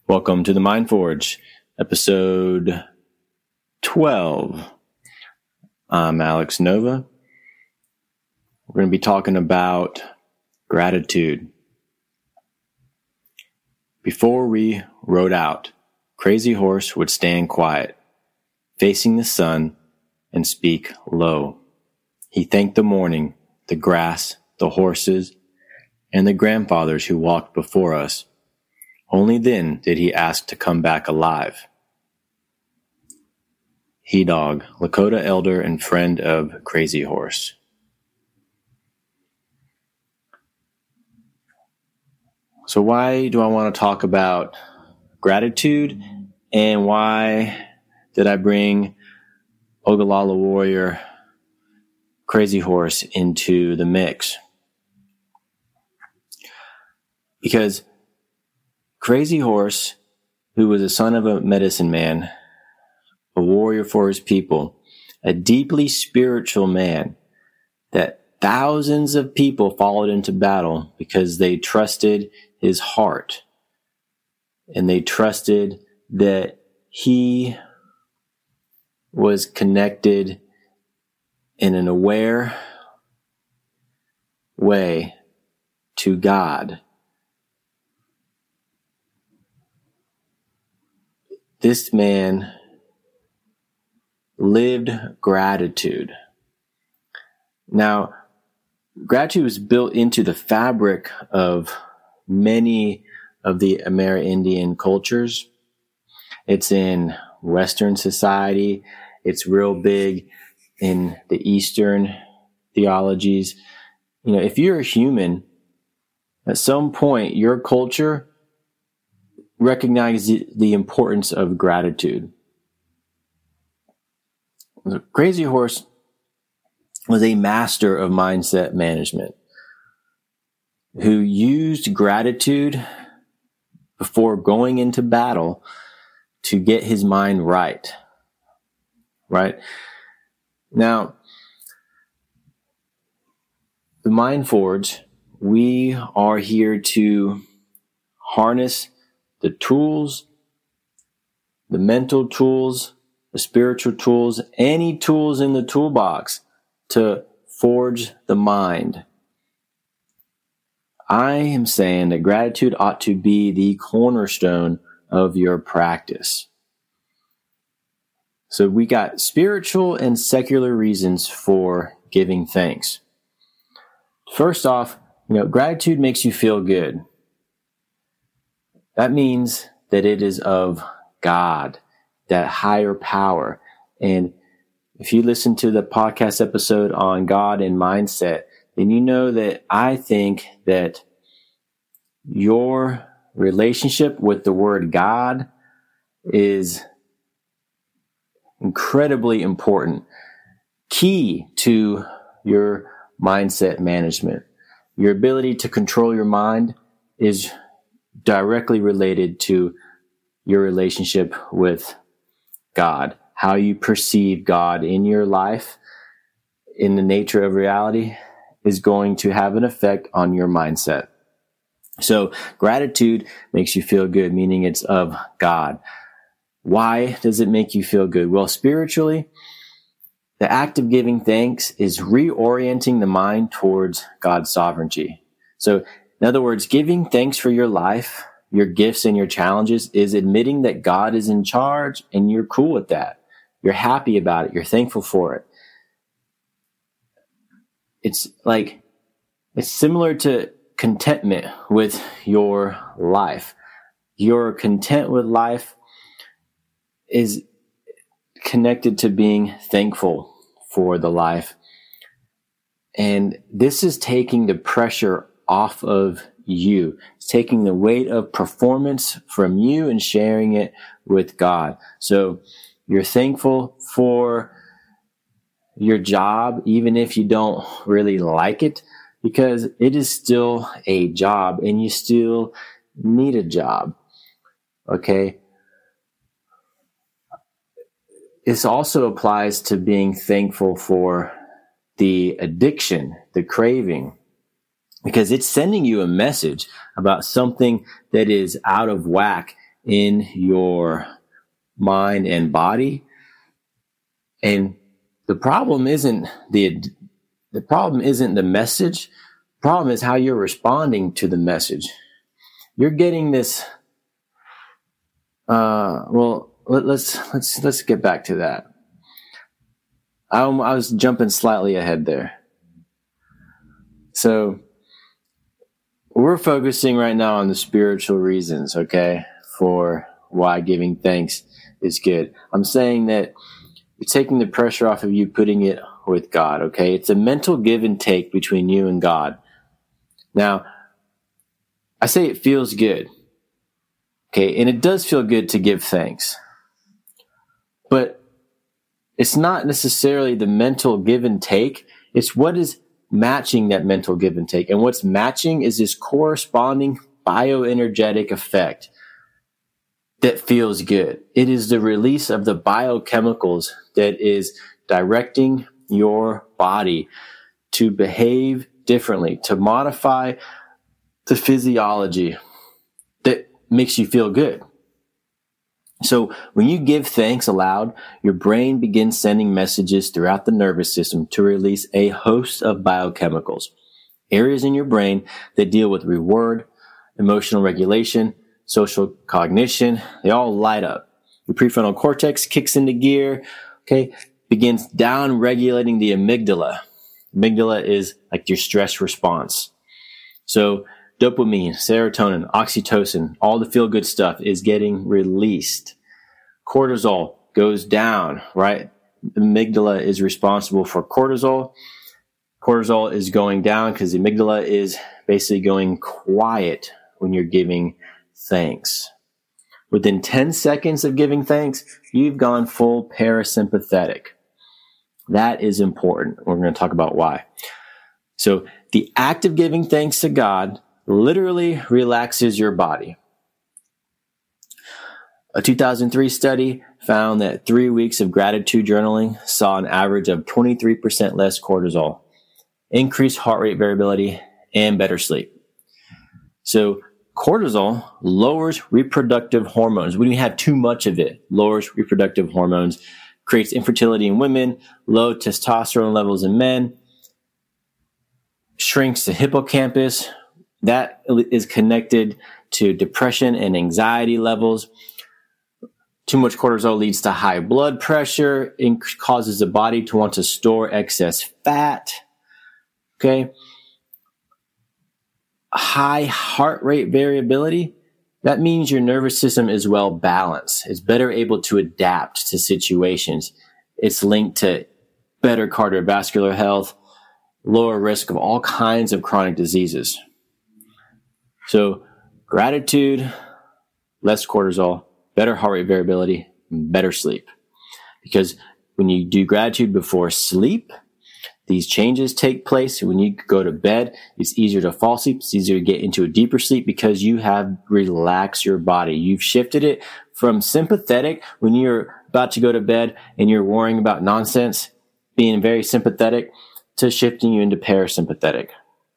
Welcome to the Mind Forge, episode 12. I'm Alex Nova. We're going to be talking about gratitude. Before we rode out, Crazy Horse would stand quiet, facing the sun, and speak low. He thanked the morning, the grass, the horses, and the grandfathers who walked before us. Only then did he ask to come back alive. He-Dog, Lakota elder and friend of Crazy Horse. So why do I want to talk about gratitude, and why did I bring Ogallala Warrior Crazy Horse into the mix? Because Crazy Horse, who was a son of a medicine man, a warrior for his people, a deeply spiritual man that thousands of people followed into battle because they trusted his heart and they trusted that he was connected in an aware way to God. This man lived gratitude. Now, gratitude was built into the fabric of many of the Amerindian cultures. It's in Western society. It's real big in the Eastern theologies. You know, if you're a human, at some point, your culture recognizes the importance of gratitude. The Crazy Horse was a master of mindset management who used gratitude before going into battle to get his mind right. Right? Now, the Mind Forge, we are here to harness the tools, the mental tools, the spiritual tools, any tools in the toolbox to forge the mind. I am saying that gratitude ought to be the cornerstone of your practice. So we got spiritual and secular reasons for giving thanks. First off, gratitude makes you feel good. That means that it is of God, that higher power. And if you listen to the podcast episode on God and mindset, then you know that I think that your relationship with the word God is incredibly important, key to your mindset management. Your ability to control your mind is directly related to your relationship with God. How you perceive God in your life, in the nature of reality, is going to have an effect on your mindset. So gratitude makes you feel good, meaning it's of God. Why does it make you feel good? Well, spiritually, the act of giving thanks is reorienting the mind towards God's sovereignty. So, in other words, giving thanks for your life, your gifts and your challenges is admitting that God is in charge and you're cool with that. You're happy about it. You're thankful for it. It's similar to contentment with your life. You're content with life is connected to being thankful for the life. And this is taking the pressure off of you. It's taking the weight of performance from you and sharing it with God. So you're thankful for your job, even if you don't really like it, because it is still a job and you still need a job. Okay? This also applies to being thankful for the addiction, the craving, because it's sending you a message about something that is out of whack in your mind and body. And the problem isn't the message. The problem is how you're responding to the message. You're getting this. Let's get back to that. I was jumping slightly ahead there. So we're focusing right now on the spiritual reasons, okay, for why giving thanks is good. I'm saying that you're taking the pressure off of you, putting it with God, okay? It's a mental give and take between you and God. Now, I say it feels good, okay? And it does feel good to give thanks. But it's not necessarily the mental give and take. It's what is matching that mental give and take. And what's matching is this corresponding bioenergetic effect that feels good. It is the release of the biochemicals that is directing your body to behave differently, to modify the physiology that makes you feel good. So when you give thanks aloud, your brain begins sending messages throughout the nervous system to release a host of biochemicals. Areas in your brain that deal with reward, emotional regulation, social cognition, they all light up. Your prefrontal cortex kicks into gear, okay, begins down regulating the amygdala. Amygdala is like your stress response. So dopamine, serotonin, oxytocin, all the feel-good stuff is getting released. Cortisol goes down, right? The amygdala is responsible for cortisol. Cortisol is going down because the amygdala is basically going quiet when you're giving thanks. Within 10 seconds of giving thanks, you've gone full parasympathetic. That is important. We're going to talk about why. So the act of giving thanks to God literally relaxes your body. A 2003 study found that 3 weeks of gratitude journaling saw an average of 23% less cortisol, increased heart rate variability, and better sleep. So cortisol lowers reproductive hormones. When you have too much of it, lowers reproductive hormones, creates infertility in women, low testosterone levels in men, shrinks the hippocampus. That is connected to depression and anxiety levels. Too much cortisol leads to high blood pressure, causes the body to want to store excess fat. Okay. High heart rate variability, that means your nervous system is well balanced. It's better able to adapt to situations. It's linked to better cardiovascular health, lower risk of all kinds of chronic diseases. So gratitude, less cortisol, better heart rate variability, better sleep. Because when you do gratitude before sleep, these changes take place. When you go to bed, it's easier to fall asleep. It's easier to get into a deeper sleep because you have relaxed your body. You've shifted it from sympathetic when you're about to go to bed and you're worrying about nonsense, being very sympathetic, to shifting you into parasympathetic.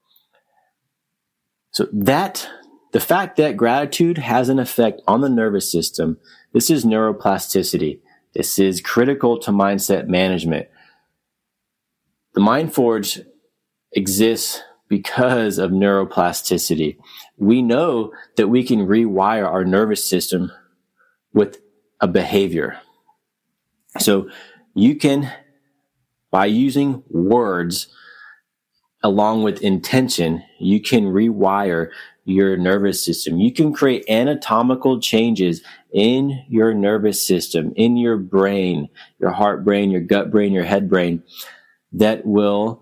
So the fact that gratitude has an effect on the nervous system, this is neuroplasticity. This is critical to mindset management. The Mind Forge exists because of neuroplasticity. We know that we can rewire our nervous system with a behavior. So you can, by using words along with intention, you can rewire your nervous system. You can create anatomical changes in your nervous system, in your brain, your heart brain, your gut brain, your head brain, that will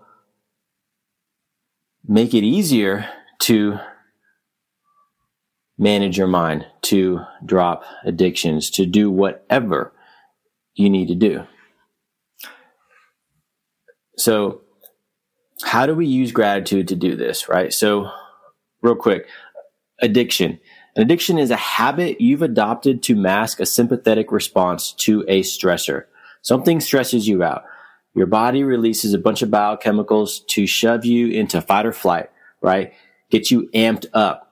make it easier to manage your mind, to drop addictions, to do whatever you need to do. So how do we use gratitude to do this, right? So real quick, addiction. An addiction is a habit you've adopted to mask a sympathetic response to a stressor. Something stresses you out. Your body releases a bunch of biochemicals to shove you into fight or flight, right? Get you amped up.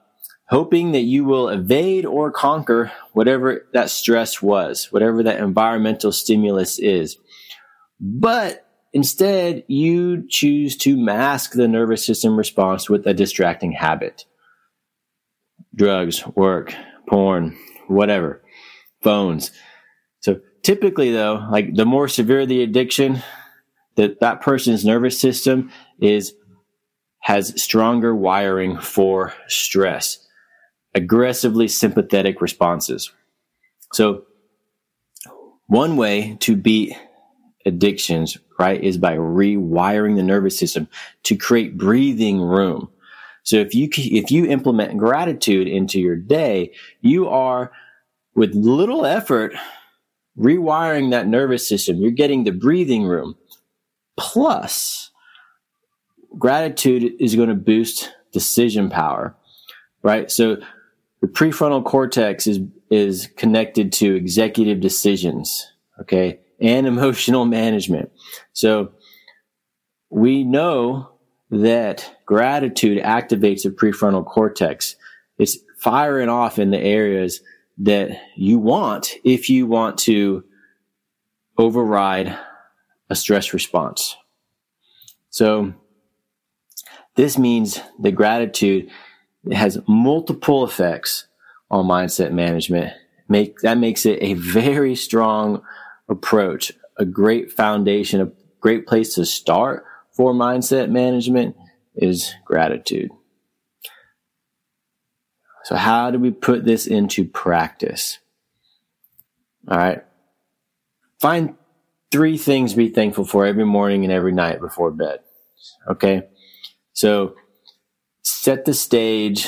hoping that you will evade or conquer whatever that stress was, whatever that environmental stimulus is. But instead, you choose to mask the nervous system response with a distracting habit. Drugs, work, porn, whatever, phones. So typically though, like the more severe the addiction, that person's nervous system has stronger wiring for stress, aggressively sympathetic responses. So one way to beat addictions, right, is by rewiring the nervous system to create breathing room. So if you implement gratitude into your day, you are, with little effort, rewiring that nervous system. You're getting the breathing room. Plus, gratitude is going to boost decision power, right? So the prefrontal cortex is connected to executive decisions, okay, and emotional management. So we know that gratitude activates the prefrontal cortex. It's firing off in the areas that you want if you want to override a stress response. So this means that gratitude has multiple effects on mindset management. That makes it a very strong approach, a great foundation, a great place to start for mindset management is gratitude. So how do we put this into practice? All right. Find 3 things to be thankful for every morning and every night before bed. Okay. So set the stage,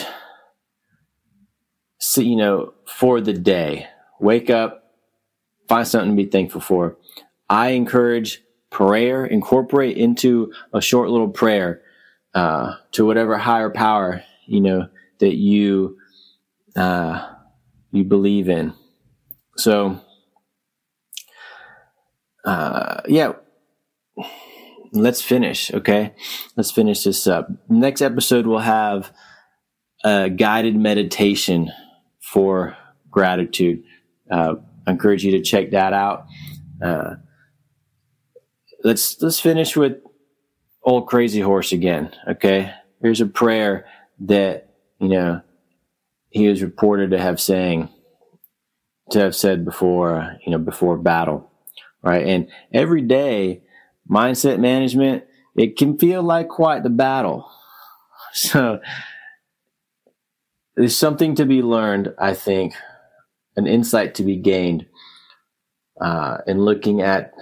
for the day. Wake up, find something to be thankful for. I encourage prayer, incorporate into a short little prayer to whatever higher power, that you believe in. So, let's finish. Okay. Let's finish this up. Next episode, we'll have a guided meditation for gratitude. I encourage you to check that out. Let's finish with Old Crazy Horse again. Okay. Here's a prayer that, he was reported to have said before, before battle. Right. And every day, mindset management, it can feel like quite the battle. So there's something to be learned, I think, an insight to be gained in looking at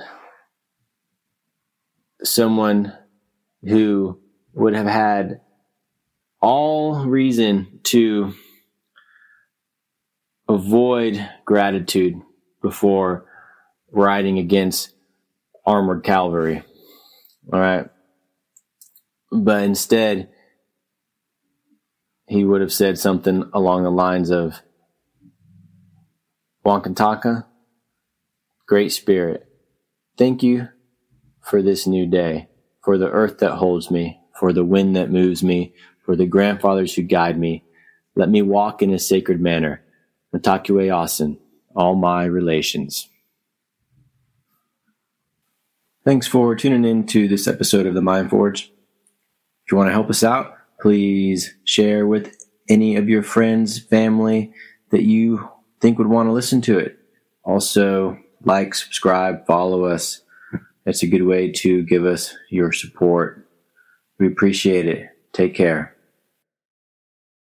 someone who would have had all reason to avoid gratitude before riding against armored cavalry. All right. But instead, he would have said something along the lines of, Wankantaka, Great Spirit, thank you for this new day, for the earth that holds me, for the wind that moves me, for the grandfathers who guide me. Let me walk in a sacred manner. Matakue Asen, all my relations. Thanks for tuning in to this episode of the Mind Forge. If you want to help us out, please share with any of your friends, family that you think would want to listen to it. Also, like, subscribe, follow us. That's a good way to give us your support. We appreciate it. Take care.